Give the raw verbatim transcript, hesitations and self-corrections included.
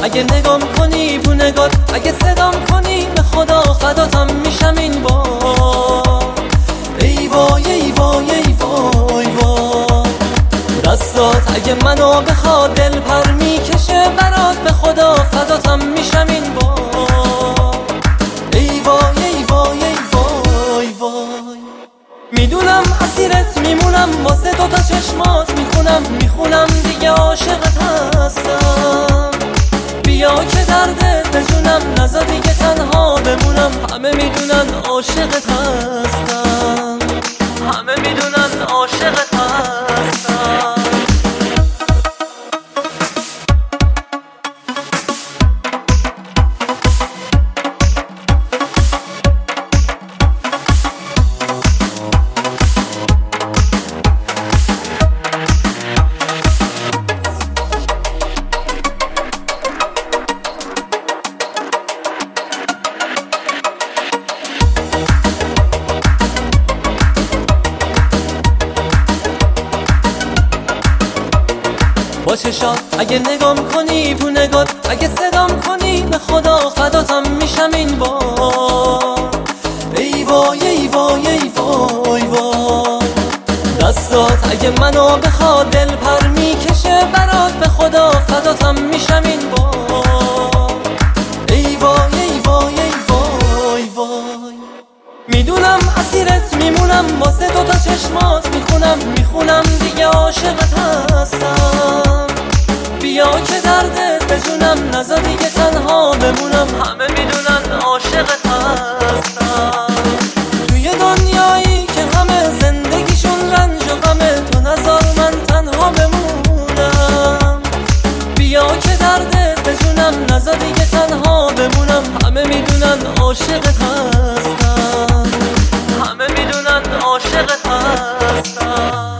اگه نگام کنی بو نگات، اگه صدام کنی به خدا فداتم میشم این بار. ای وای ای وای ای وای وای، دستات اگه منو بخواد دل پر میکشه برات، به خدا فداتم میشم این بار. ای وای ای وای ای وای وای، میدونم اسیرت میمونم، واسه دوتا چشمات میخونم میخونم دیگه عاشقت هستم. بیا که دردت بجونم، نزا دیگه تنها بمونم. همه میدونن عاشقت هستم، همه میدونن عاشقت هستم. با چشات اگه نگام کنی بو نگات، اگه صدام کنی به خدا فداتم میشم این بار. ای وای ای وای ای وای وای، دستات اگه منو بخواد دل پر میکشه برات، به خدا فداتم میشم این بار. ای وای ای وای ای وای وای، میدونم اسیرت میمونم، واسه دوتا چشمات میخونم میخونم دیگه عاشقت هستم. بیا که دردت بجونم، نزا دیگه تنها بمونم. همه میدونن عاشقت هستم. توی دنیایی که همه زندگیشون رنج و غمه، تو نزار من تنها بمونم. بیا که دردت بجونم، نزا دیگه تنها بمونم. همه میدونن عاشقت هستم، همه میدونن عاشقت هستم.